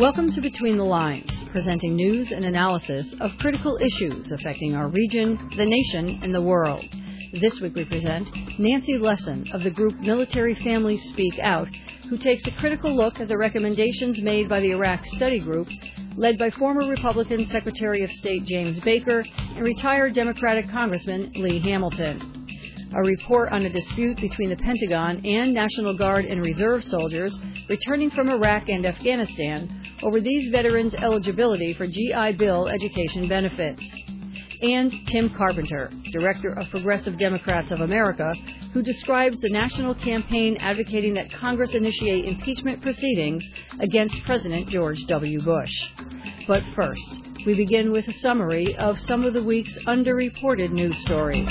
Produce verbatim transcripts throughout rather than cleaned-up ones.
Welcome to Between the Lines, presenting news and analysis of critical issues affecting our region, the nation, and the world. This week we present Nancy Lesson of the group Military Families Speak Out, who takes a critical look at the recommendations made by the Iraq Study Group, led by former Republican Secretary of State James Baker and retired Democratic Congressman Lee Hamilton. A report on a dispute between the Pentagon and National Guard and Reserve soldiers returning from Iraq and Afghanistan over these veterans' eligibility for G I Bill education benefits. And Tim Carpenter, Director of Progressive Democrats of America, who describes the national campaign advocating that Congress initiate impeachment proceedings against President George W. Bush. But first, we begin with a summary of some of the week's underreported news stories.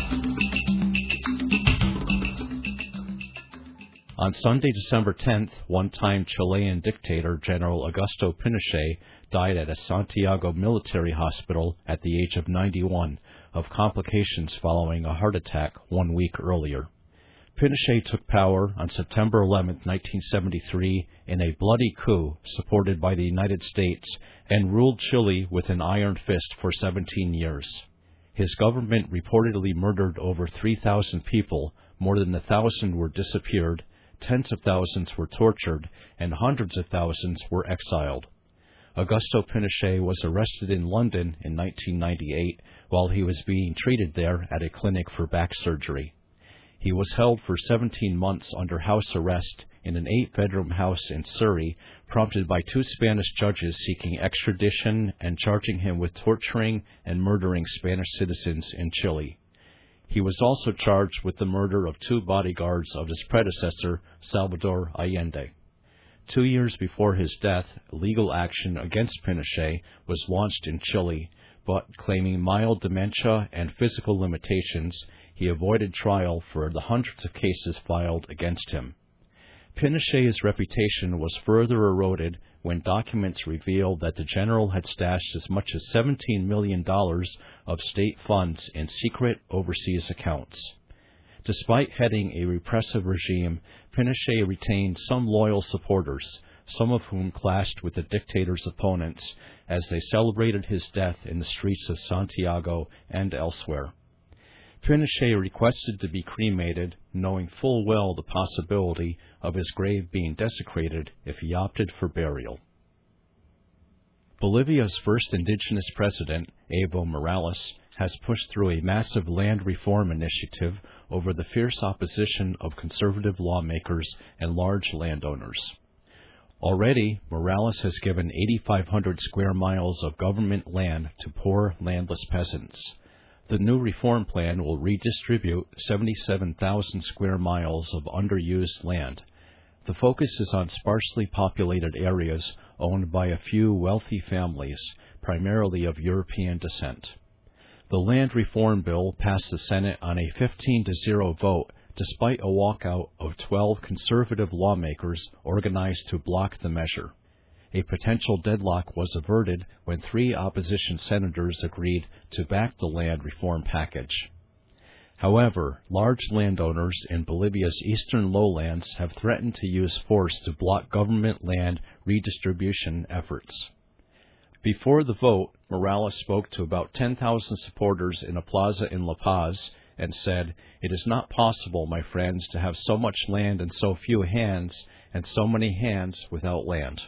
On Sunday, December tenth, one-time Chilean dictator General Augusto Pinochet died at a Santiago military hospital at the age of ninety-one of complications following a heart attack one week earlier. Pinochet took power on September eleventh, nineteen seventy-three, in a bloody coup supported by the United States and ruled Chile with an iron fist for seventeen years. His government reportedly murdered over three thousand people, more than one thousand were disappeared, tens of thousands were tortured, and hundreds of thousands were exiled. Augusto Pinochet was arrested in London in nineteen ninety-eight while he was being treated there at a clinic for back surgery. He was held for seventeen months under house arrest in an eight-bedroom house in Surrey, prompted by two Spanish judges seeking extradition and charging him with torturing and murdering Spanish citizens in Chile. He was also charged with the murder of two bodyguards of his predecessor, Salvador Allende. Two years before his death, legal action against Pinochet was launched in Chile, but claiming mild dementia and physical limitations, he avoided trial for the hundreds of cases filed against him. Pinochet's reputation was further eroded when documents revealed that the general had stashed as much as seventeen million dollars of state funds in secret overseas accounts. Despite heading a repressive regime, Pinochet retained some loyal supporters, some of whom clashed with the dictator's opponents as they celebrated his death in the streets of Santiago and elsewhere. Pinochet requested to be cremated, knowing full well the possibility of his grave being desecrated if he opted for burial. Bolivia's first indigenous president, Evo Morales, has pushed through a massive land reform initiative over the fierce opposition of conservative lawmakers and large landowners. Already, Morales has given eighty-five hundred square miles of government land to poor, landless peasants. The new reform plan will redistribute seventy-seven thousand square miles of underused land. The focus is on sparsely populated areas owned by a few wealthy families, primarily of European descent. The land reform bill passed the Senate on a fifteen to zero vote, despite a walkout of twelve conservative lawmakers organized to block the measure. A potential deadlock was averted when three opposition senators agreed to back the land reform package. However, large landowners in Bolivia's eastern lowlands have threatened to use force to block government land redistribution efforts. Before the vote, Morales spoke to about ten thousand supporters in a plaza in La Paz and said, "It is not possible, my friends, to have so much land in so few hands, and so many hands without land."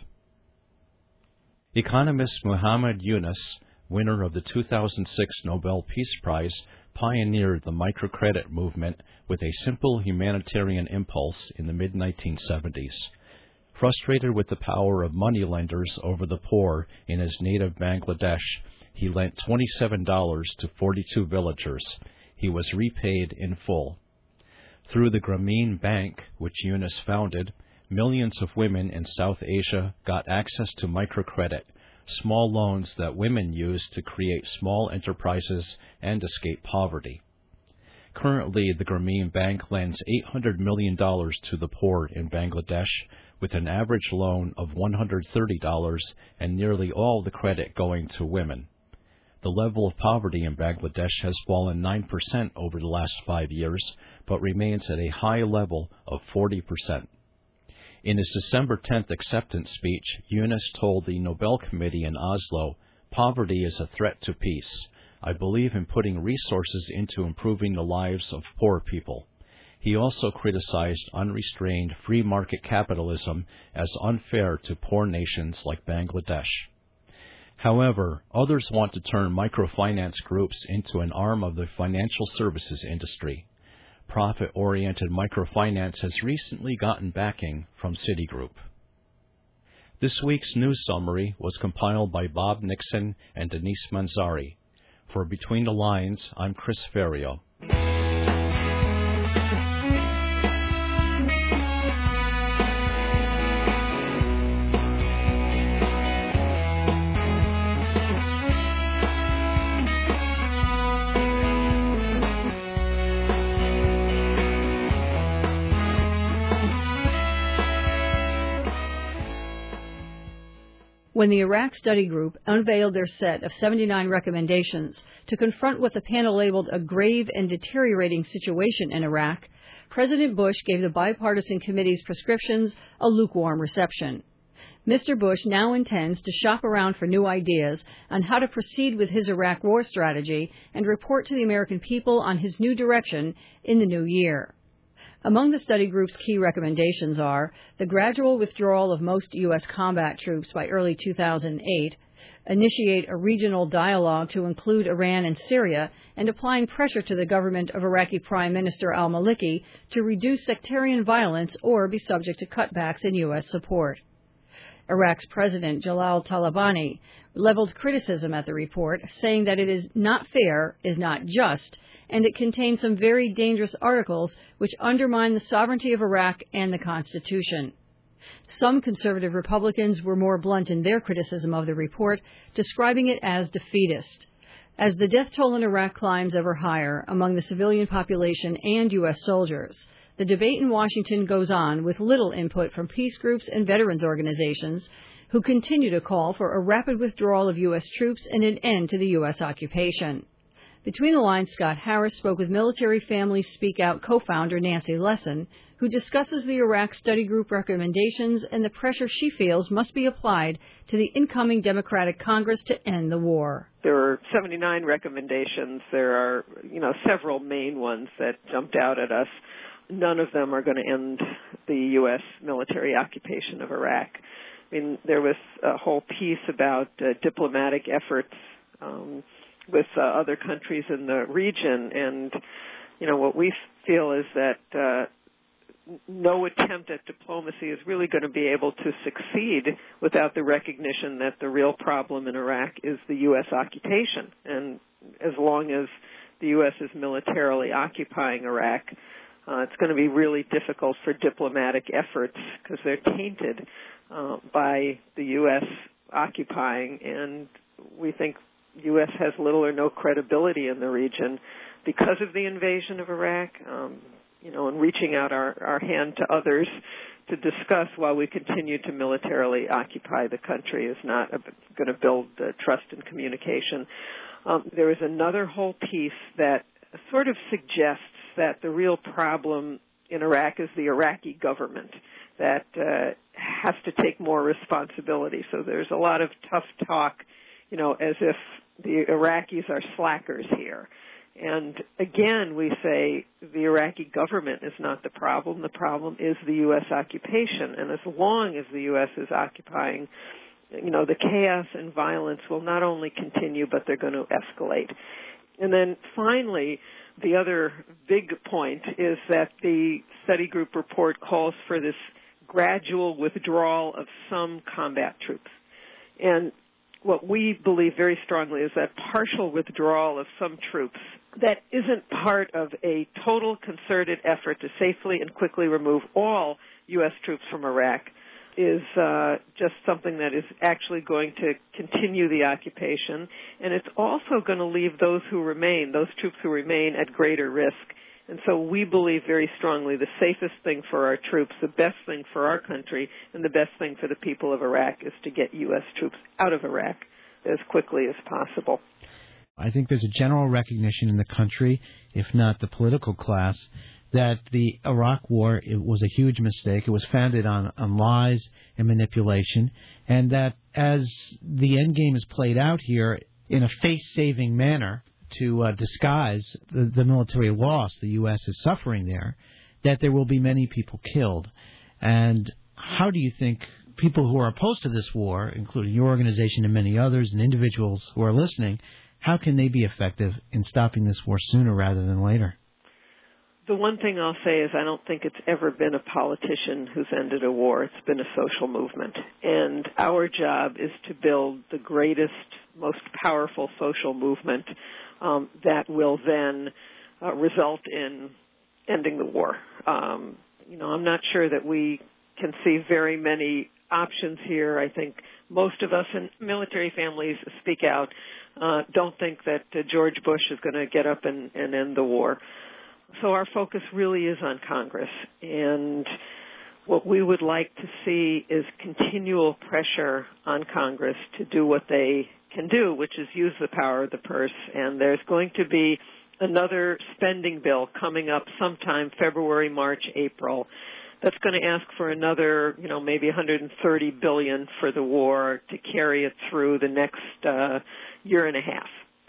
Economist Muhammad Yunus, winner of the two thousand six Nobel Peace Prize, pioneered the microcredit movement with a simple humanitarian impulse in the mid nineteen seventies. Frustrated with the power of moneylenders over the poor in his native Bangladesh, he lent twenty-seven dollars to forty-two villagers. He was repaid in full. Through the Grameen Bank, which Yunus founded, millions of women in South Asia got access to microcredit, small loans that women use to create small enterprises and escape poverty. Currently, the Grameen Bank lends eight hundred million dollars to the poor in Bangladesh, with an average loan of one hundred thirty dollars and nearly all the credit going to women. The level of poverty in Bangladesh has fallen nine percent over the last five years, but remains at a high level of forty percent. In his December tenth acceptance speech, Yunus told the Nobel Committee in Oslo, "Poverty is a threat to peace. I believe in putting resources into improving the lives of poor people." He also criticized unrestrained free market capitalism as unfair to poor nations like Bangladesh. However, others want to turn microfinance groups into an arm of the financial services industry. Profit-oriented microfinance has recently gotten backing from Citigroup. This week's news summary was compiled by Bob Nixon and Denise Manzari. For Between the Lines, I'm Chris Ferrio. When the Iraq Study Group unveiled their set of seventy-nine recommendations to confront what the panel labeled a grave and deteriorating situation in Iraq, President Bush gave the bipartisan committee's prescriptions a lukewarm reception. Mister Bush now intends to shop around for new ideas on how to proceed with his Iraq war strategy and report to the American people on his new direction in the new year. Among the study group's key recommendations are the gradual withdrawal of most U S combat troops by early two thousand eight, initiate a regional dialogue to include Iran and Syria, and applying pressure to the government of Iraqi Prime Minister al-Maliki to reduce sectarian violence or be subject to cutbacks in U S support. Iraq's President Jalal Talabani leveled criticism at the report, saying that it is not fair, is not just, and it contains some very dangerous articles which undermine the sovereignty of Iraq and the Constitution. Some conservative Republicans were more blunt in their criticism of the report, describing it as defeatist. As the death toll in Iraq climbs ever higher among the civilian population and U S soldiers, the debate in Washington goes on with little input from peace groups and veterans organizations who continue to call for a rapid withdrawal of U S troops and an end to the U S occupation. Between the Lines, Scott Harris spoke with Military Families Speak Out co-founder Nancy Lesson, who discusses the Iraq Study Group recommendations and the pressure she feels must be applied to the incoming Democratic Congress to end the war. There are seventy-nine recommendations. There are, you know, several main ones that jumped out at us. None of them are going to end the U S military occupation of Iraq. I mean, there was a whole piece about uh, diplomatic efforts um, with uh, other countries in the region, and, you know, what we feel is that uh, no attempt at diplomacy is really going to be able to succeed without the recognition that the real problem in Iraq is the U S occupation. And as long as the U S is militarily occupying Iraq, uh, it's going to be really difficult for diplomatic efforts because they're tainted uh, by the U S occupying, and we think U S has little or no credibility in the region because of the invasion of Iraq, um, you know, and reaching out our, our hand to others to discuss while we continue to militarily occupy the country is not going to build uh, trust and communication. Um, there is another whole piece that sort of suggests that the real problem in Iraq is the Iraqi government that uh, has to take more responsibility. So there's a lot of tough talk, you know, as if the Iraqis are slackers here. And again, we say the Iraqi government is not the problem. The problem is the U S occupation. And as long as the U S is occupying, you know, the chaos and violence will not only continue, but they're going to escalate. And then finally, the other big point is that the study group report calls for this gradual withdrawal of some combat troops. And what we believe very strongly is that partial withdrawal of some troops that isn't part of a total concerted effort to safely and quickly remove all U S troops from Iraq is uh, just something that is actually going to continue the occupation, and it's also going to leave those who remain, those troops who remain, at greater risk. And so we believe very strongly the safest thing for our troops, the best thing for our country, and the best thing for the people of Iraq is to get U S troops out of Iraq as quickly as possible. I think there's a general recognition in the country, if not the political class, that the Iraq War it was a huge mistake. It was founded on, on lies and manipulation, and that as the end game is played out here in a face-saving manner to uh, disguise the, the military loss the U S is suffering there, that there will be many people killed. And how do you think people who are opposed to this war, including your organization and many others and individuals who are listening, how can they be effective in stopping this war sooner rather than later? The one thing I'll say is I don't think it's ever been a politician who's ended a war. It's been a social movement. And our job is to build the greatest, most powerful social movement um, that will then uh, result in ending the war. Um, you know, I'm not sure that we can see very many options here. I think most of us in military families speak out, uh, don't think that uh, George Bush is going to get up and, and end the war. So our focus really is on Congress, and what we would like to see is continual pressure on Congress to do what they can do, which is use the power of the purse. And there's going to be another spending bill coming up sometime February, March, April, that's going to ask for another, you know, maybe one hundred thirty billion dollars for the war to carry it through the next uh, year and a half.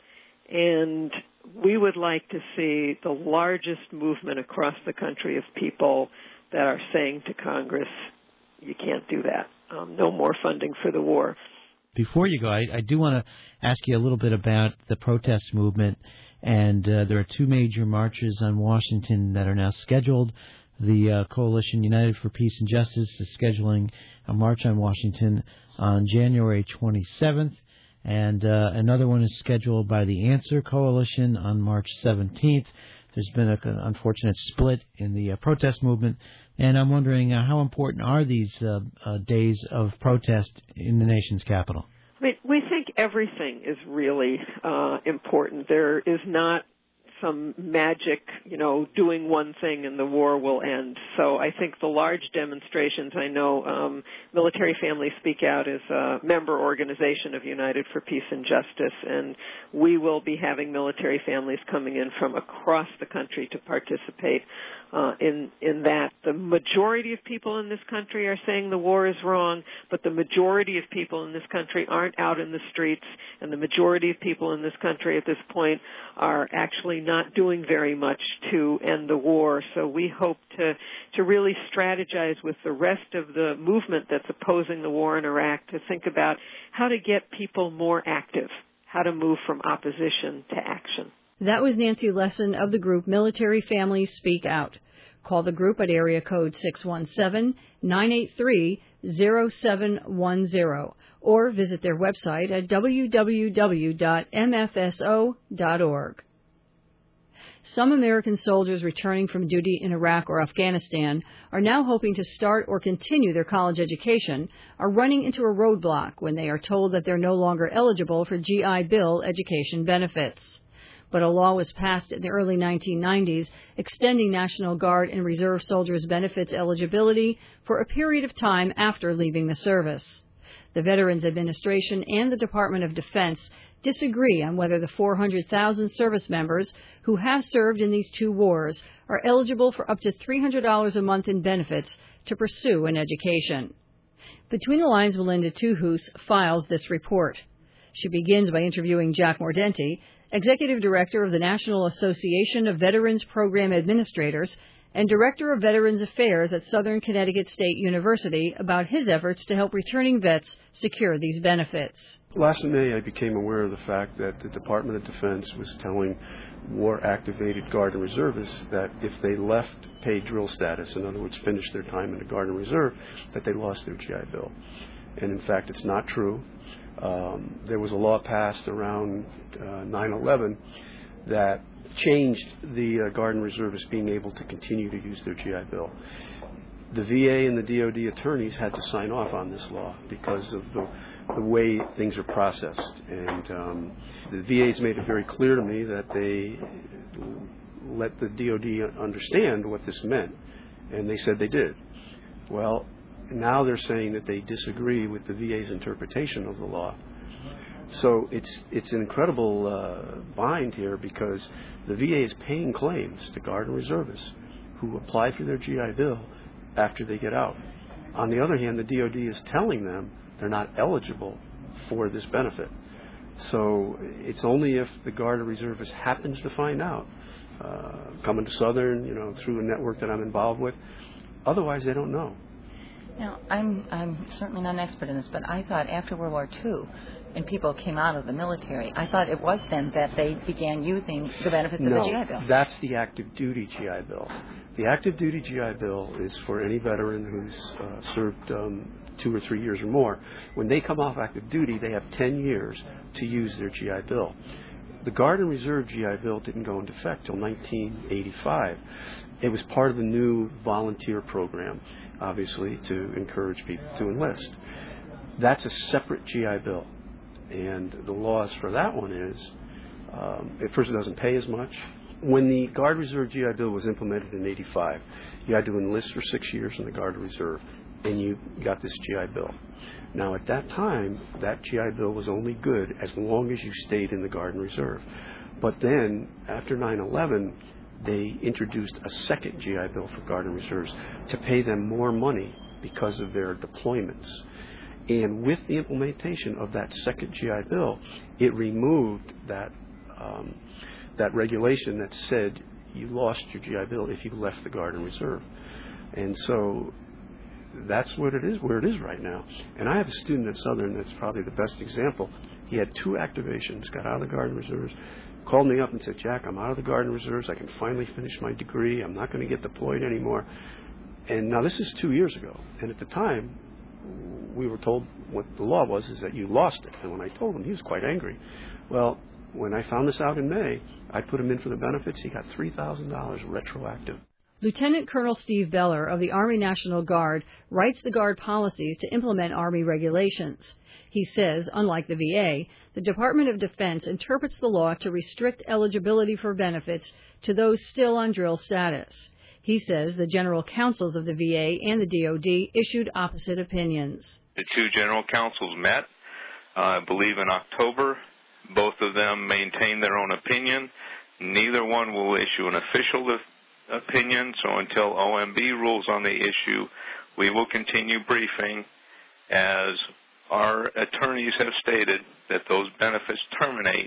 And we would like to see the largest movement across the country of people that are saying to Congress, you can't do that. Um, no more funding for the war. Before you go, I, I do want to ask you a little bit about the protest movement. And uh, there are two major marches on Washington that are now scheduled. The uh, Coalition United for Peace and Justice is scheduling a march on Washington on January twenty-seventh. And uh, another one is scheduled by the Answer Coalition on March seventeenth. There's been a, an unfortunate split in the uh, protest movement, and I'm wondering uh, how important are these uh, uh, days of protest in the nation's capital? I mean, we think everything is really uh, important. There is not some magic, you know, doing one thing and the war will end. So I think the large demonstrations, I know um, Military Families Speak Out is a member organization of United for Peace and Justice, and we will be having military families coming in from across the country to participate uh, in, in that. The majority of people in this country are saying the war is wrong, but the majority of people in this country aren't out in the streets, and the majority of people in this country at this point are actually not doing very much to end the war. So we hope to, to really strategize with the rest of the movement that's opposing the war in Iraq to think about how to get people more active, how to move from opposition to action. That was Nancy Lessin of the group Military Families Speak Out. Call the group at area code six one seven, nine eight three, zero seven one zero or visit their website at w w w dot m f s o dot org. Some American soldiers returning from duty in Iraq or Afghanistan are now hoping to start or continue their college education are running into a roadblock when they are told that they're no longer eligible for G I Bill education benefits. But a law was passed in the early nineteen nineties extending National Guard and Reserve soldiers' benefits eligibility for a period of time after leaving the service. The Veterans Administration and the Department of Defense disagree on whether the four hundred thousand service members who have served in these two wars are eligible for up to three hundred dollars a month in benefits to pursue an education. Between the Lines, Melinda Tuhus files this report. She begins by interviewing Jack Mordenti, Executive Director of the National Association of Veterans Program Administrators and Director of Veterans Affairs at Southern Connecticut State University, about his efforts to help returning vets secure these benefits. Last May, I became aware of the fact that the Department of Defense was telling war-activated Guard and Reservists that if they left paid drill status, in other words, finished their time in the Guard and Reserve, that they lost their G I Bill. And in fact, it's not true. Um, there was a law passed around uh, nine eleven that changed the uh, Guard and Reservists being able to continue to use their G I Bill. The V A and the D O D attorneys had to sign off on this law because of the, the way things are processed. And um, the V A's made it very clear to me that they let the D O D understand what this meant, and they said they did. Well, now they're saying that they disagree with the V A's interpretation of the law. So it's it's an incredible uh, bind here because the V A is paying claims to Guard and Reservists, who apply for their G I Bill after they get out. On the other hand, the D O D is telling them they're not eligible for this benefit. So it's only if the Guard or Reservist happens to find out, uh, coming to Southern, you know, through a network that I'm involved with. Otherwise, they don't know. Now, I'm I'm certainly not an expert in this, but I thought after World War Two, and people came out of the military, I thought it was then that they began using the benefits no, of the G I Bill. That's the active duty G I Bill. The active duty G I Bill is for any veteran who's uh, served um, two or three years or more. When they come off active duty, they have ten years to use their G I Bill. The Guard and Reserve G I Bill didn't go into effect till nineteen eighty-five. It was part of the new volunteer program, obviously, to encourage people to enlist. That's a separate G I Bill. And the laws for that one is, um, at first it doesn't pay as much. When the Guard Reserve G I Bill was implemented in eighty-five, you had to enlist for six years in the Guard Reserve, and you got this G I Bill. Now, at that time, that G I Bill was only good as long as you stayed in the Guard and Reserve. But then, after nine eleven, they introduced a second G I Bill for Guard and Reserves to pay them more money because of their deployments. And with the implementation of that second G I Bill, it removed that um, that regulation that said you lost your G I Bill if you left the Guard and Reserve. And so that's what it is, where it is right now. And I have a student at Southern that's probably the best example. He had two activations, got out of the Guard and Reserves, called me up and said, Jack, I'm out of the Guard and Reserves. I can finally finish my degree. I'm not going to get deployed anymore. And now this is two years ago. And at the time, we were told what the law was is that you lost it. And when I told him, he was quite angry. Well, when I found this out in May, I put him in for the benefits. He got three thousand dollars retroactive. Lieutenant Colonel Steve Beller of the Army National Guard writes the Guard policies to implement Army regulations. He says, unlike the V A, the Department of Defense interprets the law to restrict eligibility for benefits to those still on drill status. He says the general counsels of the V A and the D O D issued opposite opinions. The two general counsels met, uh, I believe, in October. Both of them maintained their own opinion. Neither one will issue an official opinion, so until O M B rules on the issue, we will continue briefing as our attorneys have stated that those benefits terminate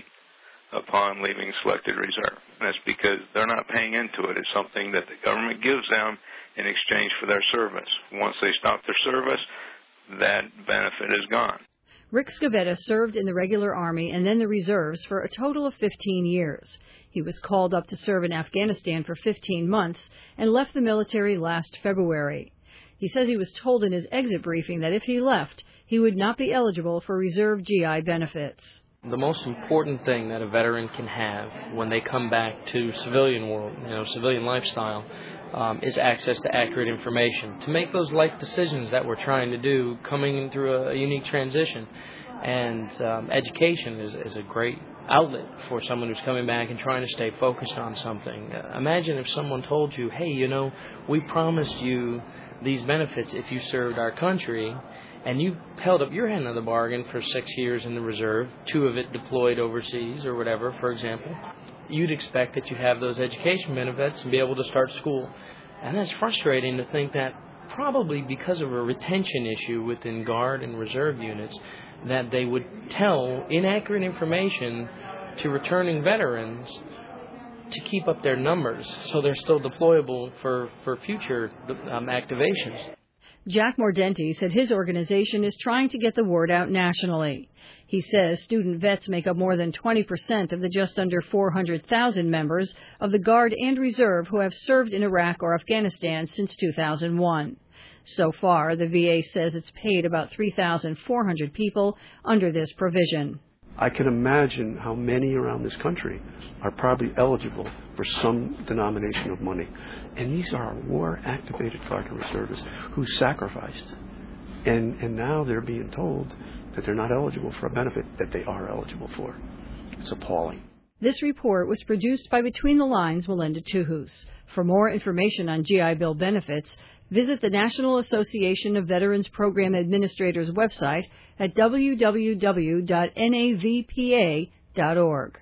upon leaving selected reserve. And that's because they're not paying into it. It's something that the government gives them in exchange for their service. Once they stop their service, that benefit is gone. Rick Scavetta served in the regular Army and then the reserves for a total of fifteen years. He was called up to serve in Afghanistan for fifteen months and left the military last February. He says he was told in his exit briefing that if he left, he would not be eligible for reserve G I benefits. The most important thing that a veteran can have when they come back to civilian world, you know, civilian lifestyle, um, is access to accurate information to make those life decisions that we're trying to do coming through a, a unique transition. And um, education is, is a great outlet for someone who's coming back and trying to stay focused on something. Uh, imagine if someone told you, hey, you know, we promised you these benefits if you served our country, and you held up your end of the bargain for six years in the reserve, two of it deployed overseas or whatever, for example. You'd expect that you'd have those education benefits and be able to start school. And that's frustrating to think that probably because of a retention issue within Guard and Reserve units, that they would tell inaccurate information to returning veterans to keep up their numbers so they're still deployable for, for future um, activations. Jack Mordenti said his organization is trying to get the word out nationally. He says student vets make up more than twenty percent of the just under four hundred thousand members of the Guard and Reserve who have served in Iraq or Afghanistan since two thousand one. So far, the V A says it's paid about three thousand four hundred people under this provision. I can imagine how many around this country are probably eligible for some denomination of money. And these are war-activated Guard and Reservists who sacrificed. And, and now they're being told that they're not eligible for a benefit that they are eligible for. It's appalling. This report was produced by Between the Lines, Melinda Tuhus. For more information on G I Bill benefits, visit the National Association of Veterans Program Administrators website at w w w dot n a v p a dot org.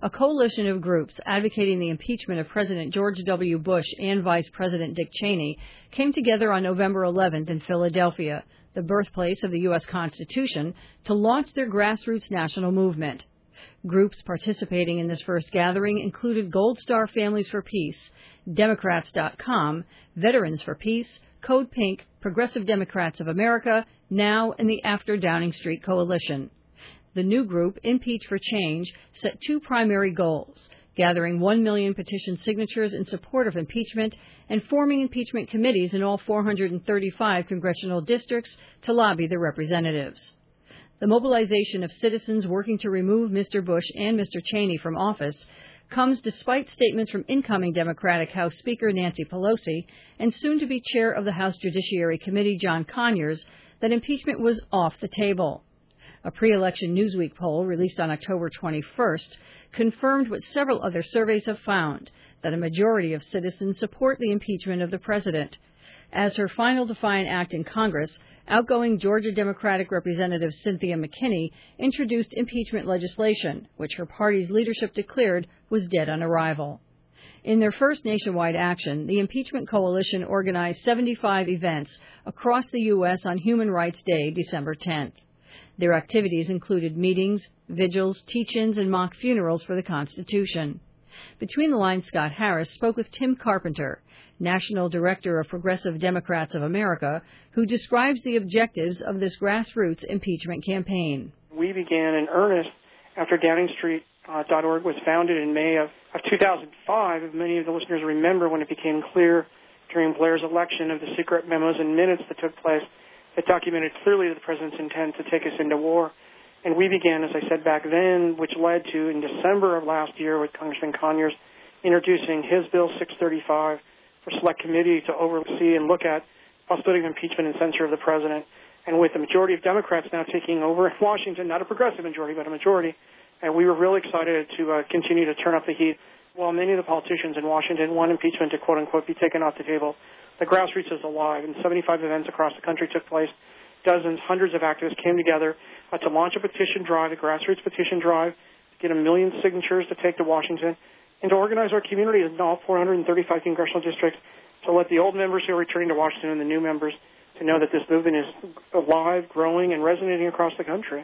A coalition of groups advocating the impeachment of President George W. Bush and Vice President Dick Cheney came together on November eleventh in Philadelphia, the birthplace of the U S Constitution, to launch their grassroots national movement. Groups participating in this first gathering included Gold Star Families for Peace, Democrats dot com, Veterans for Peace, Code Pink, Progressive Democrats of America, NOW, and the After Downing Street Coalition. The new group, Impeach for Change, set two primary goals: gathering one million petition signatures in support of impeachment and forming impeachment committees in all four hundred thirty-five congressional districts to lobby the representatives. The mobilization of citizens working to remove Mister Bush and Mister Cheney from office comes despite statements from incoming Democratic House Speaker Nancy Pelosi and soon-to-be chair of the House Judiciary Committee John Conyers that impeachment was off the table. A pre-election Newsweek poll released on October twenty-first confirmed what several other surveys have found, that a majority of citizens support the impeachment of the president. As her final defiant act in Congress, outgoing Georgia Democratic Representative Cynthia McKinney introduced impeachment legislation, which her party's leadership declared was dead on arrival. In their first nationwide action, the Impeachment Coalition organized seventy-five events across the U S on Human Rights Day, December tenth. Their activities included meetings, vigils, teach-ins, and mock funerals for the Constitution. Between the lines, Scott Harris spoke with Tim Carpenter, National Director of Progressive Democrats of America, who describes the objectives of this grassroots impeachment campaign. We began in earnest after Downing Street dot org was founded in May of, of two thousand five. If many of the listeners remember, when it became clear during Blair's election of the secret memos and minutes that took place that documented clearly the president's intent to take us into war. And we began, as I said back then, which led to, in December of last year, with Congressman Conyers introducing his Bill six thirty-five for Select Committee to oversee and look at possibility of impeachment and censure of the president. And with the majority of Democrats now taking over in Washington, not a progressive majority, but a majority, and we were really excited to uh, continue to turn up the heat. While many of the politicians in Washington want impeachment to, quote-unquote, be taken off the table, the grassroots is alive, and seventy-five events across the country took place. Dozens, hundreds of activists came together uh, to launch a petition drive, a grassroots petition drive, to get a million signatures to take to Washington, and to organize our community in all four hundred thirty-five congressional districts to let the old members who are returning to Washington and the new members to know that this movement is alive, growing, and resonating across the country.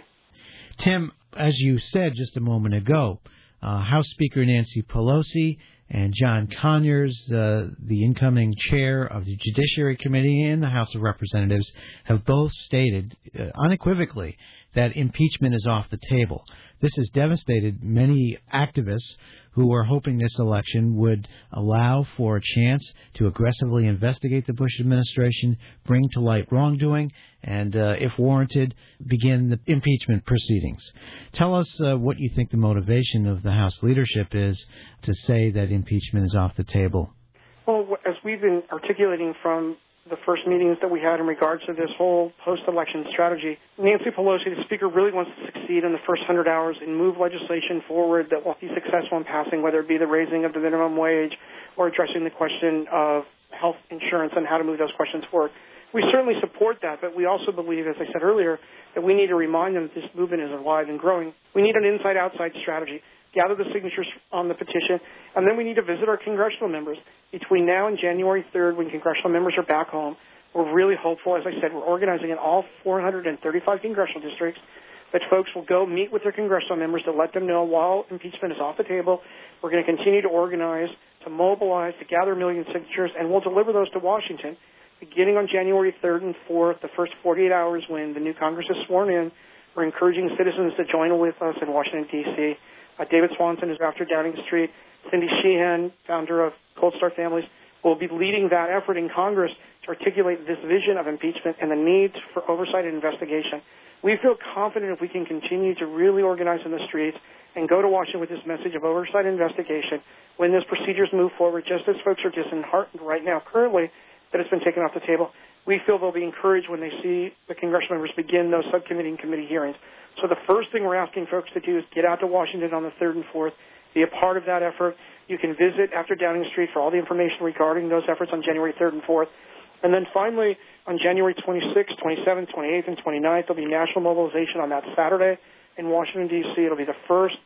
Tim, as you said just a moment ago, uh, House Speaker Nancy Pelosi and John Conyers, uh, the incoming chair of the Judiciary Committee in the House of Representatives, have both stated uh, unequivocally that impeachment is off the table. This has devastated many activists who are hoping this election would allow for a chance to aggressively investigate the Bush administration, bring to light wrongdoing, and, uh, if warranted, begin the impeachment proceedings. Tell us uh, what you think the motivation of the House leadership is to say that impeachment is off the table. Well, as we've been articulating from the first meetings that we had in regards to this whole post-election strategy, Nancy Pelosi, the Speaker, really wants to succeed in the first one hundred hours and move legislation forward that will be successful in passing, whether it be the raising of the minimum wage or addressing the question of health insurance and how to move those questions forward. We certainly support that, but we also believe, as I said earlier, that we need to remind them that this movement is alive and growing. We need an inside-outside strategy. Gather the signatures on the petition, and then we need to visit our congressional members. Between now and January third, when congressional members are back home, we're really hopeful. As I said, we're organizing in all four hundred thirty-five congressional districts that folks will go meet with their congressional members to let them know while impeachment is off the table, we're going to continue to organize, to mobilize, to gather a million signatures, and we'll deliver those to Washington. Beginning on January third and fourth, the first forty-eight hours when the new Congress is sworn in, we're encouraging citizens to join with us in Washington, D C Uh, David Swanson is after Downing Street. Cindy Sheehan, founder of Gold Star Families, will be leading that effort in Congress to articulate this vision of impeachment and the need for oversight and investigation. We feel confident if we can continue to really organize in the streets and go to Washington with this message of oversight and investigation when those procedures move forward, just as folks are disheartened right now currently that it's been taken off the table. We feel they'll be encouraged when they see the congressional members begin those subcommittee and committee hearings. So the first thing we're asking folks to do is get out to Washington on the third and fourth, be a part of that effort. You can visit after Downing Street for all the information regarding those efforts on January third and fourth. And then finally, on January twenty-sixth, twenty-seventh, twenty-eighth, and twenty-ninth, there'll be national mobilization on that Saturday in Washington, D C It'll be the first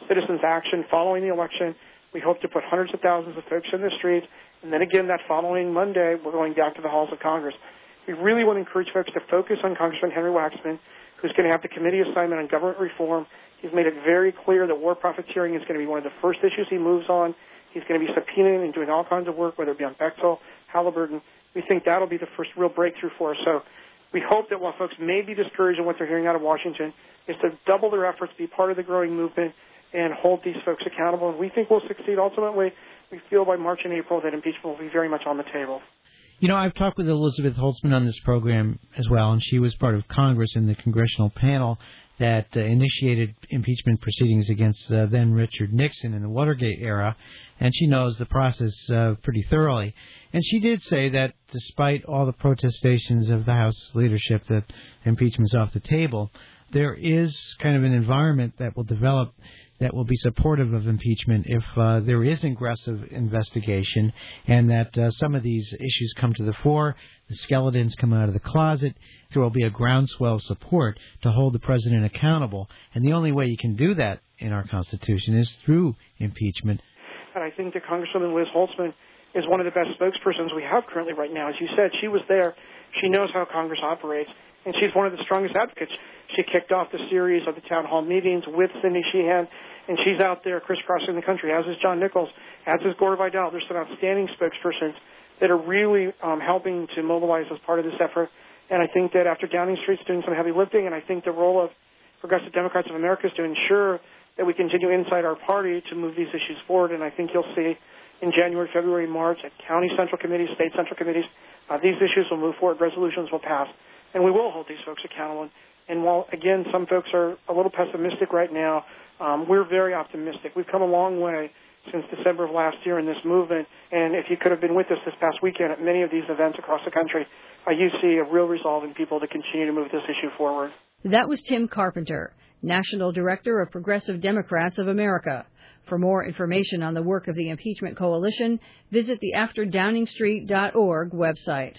citizens' action following the election. We hope to put hundreds of thousands of folks in the streets. And then again, that following Monday, we're going back to the halls of Congress. We really want to encourage folks to focus on Congressman Henry Waxman, who's going to have the committee assignment on government reform. He's made it very clear that war profiteering is going to be one of the first issues he moves on. He's going to be subpoenaing and doing all kinds of work, whether it be on Bechtel, Halliburton. We think that'll be the first real breakthrough for us. So we hope that while folks may be discouraged in what they're hearing out of Washington, is to double their efforts, be part of the growing movement, and hold these folks accountable. And we think we'll succeed. Ultimately, we feel by March and April that impeachment will be very much on the table. You know, I've talked with Elizabeth Holtzman on this program as well, and she was part of Congress in the congressional panel that uh, initiated impeachment proceedings against uh, then Richard Nixon in the Watergate era, and she knows the process uh, pretty thoroughly. And she did say that despite all the protestations of the House leadership that impeachment's off the table, there is kind of an environment that will develop that will be supportive of impeachment if uh, there is aggressive investigation and that uh, some of these issues come to the fore, the skeletons come out of the closet, there will be a groundswell of support to hold the president accountable. And the only way you can do that in our Constitution is through impeachment. And I think that Congresswoman Liz Holtzman is one of the best spokespersons we have currently right now. As you said, she was there. She knows how Congress operates, and she's one of the strongest advocates. She kicked off the series of the town hall meetings with Cindy Sheehan, and she's out there crisscrossing the country, as is John Nichols, as is Gore Vidal. There's some outstanding spokespersons that are really um, helping to mobilize as part of this effort. And I think that after Downing Street's doing some heavy lifting, and I think the role of Progressive Democrats of America is to ensure that we continue inside our party to move these issues forward. And I think you'll see in January, February, March, at county central committees, state central committees, uh, these issues will move forward, resolutions will pass, and we will hold these folks accountable. And, and while, again, some folks are a little pessimistic right now, um, we're very optimistic. We've come a long way since December of last year in this movement, and if you could have been with us this past weekend at many of these events across the country, uh, you see a real resolve in people to continue to move this issue forward. That was Tim Carpenter, National Director of Progressive Democrats of America. For more information on the work of the Impeachment Coalition, visit the after downing street dot org website.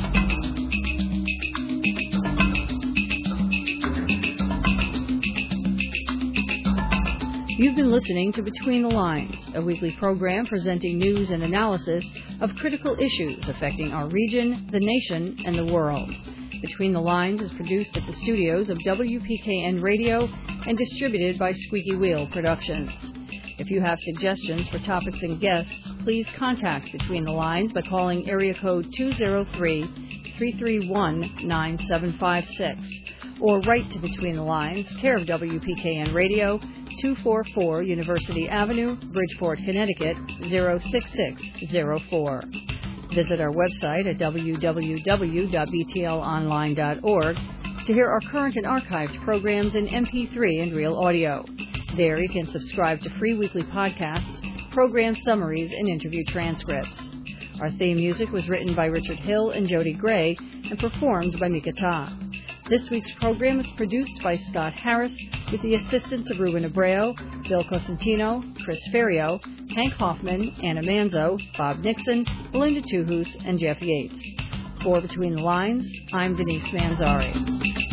You've been listening to Between the Lines, a weekly program presenting news and analysis of critical issues affecting our region, the nation, and the world. Between the Lines is produced at the studios of W P K N Radio and distributed by Squeaky Wheel Productions. If you have suggestions for topics and guests, please contact Between the Lines by calling area code two oh three, three three one, nine seven five six or write to Between the Lines, care of W P K N Radio, two forty-four University Avenue, Bridgeport, Connecticut, zero six six zero four. Visit our website at w w w dot b t l online dot org to hear our current and archived programs in M P three and real audio. There you can subscribe to free weekly podcasts, program summaries, and interview transcripts. Our theme music was written by Richard Hill and Jody Gray and performed by Mika Ta. This week's program is produced by Scott Harris with the assistance of Ruben Abreu, Bill Cosentino, Chris Ferrio, Hank Hoffman, Anna Manzo, Bob Nixon, Belinda Tuhus, and Jeff Yates. For Between the Lines, I'm Denise Manzari.